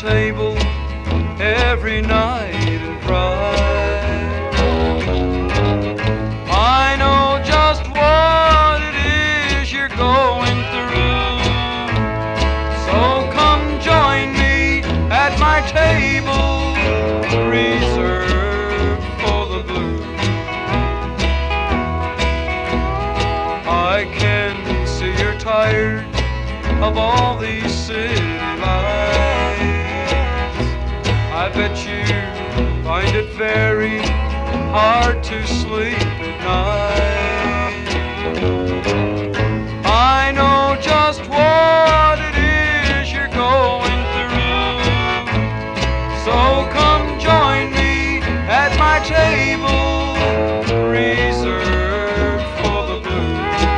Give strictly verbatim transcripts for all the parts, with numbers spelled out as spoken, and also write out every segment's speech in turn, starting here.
table every night and cry. I know just what it is you're going through, so come join me at my table reserved for the blue. I can see you're tired of all these city lights. I bet you find it very hard to sleep at night. I know just what it is you're going through, so come join me at my table reserved for the blue.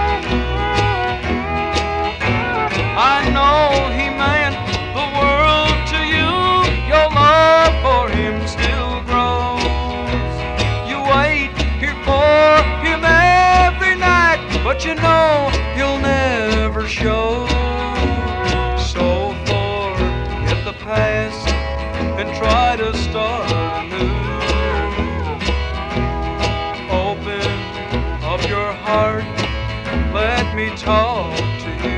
I know he meant the world to you, your love for him still grows. You wait here for him every night, but you know he'll never show. So forget the past and try to start anew. Open up your heart, let me talk to you.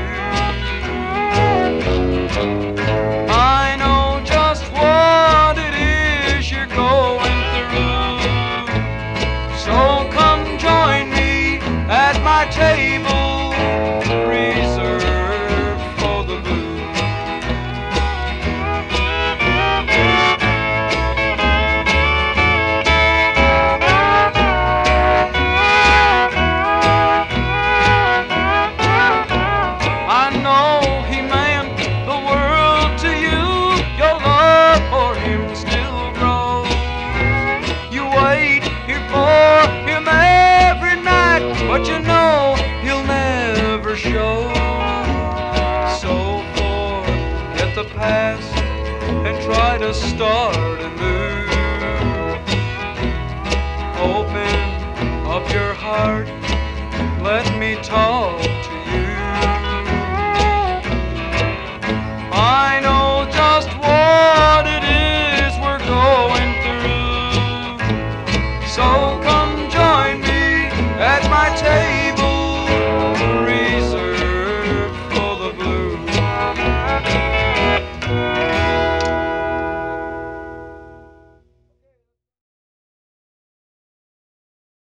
I know just what it is you're going through, so come join me at my table reserved for the blue. I know he meant the world to you, your love for him still grows. You wait here for him every night, but you know he'll never show. So forget the past and try to start anew. Open up your heart, let me talk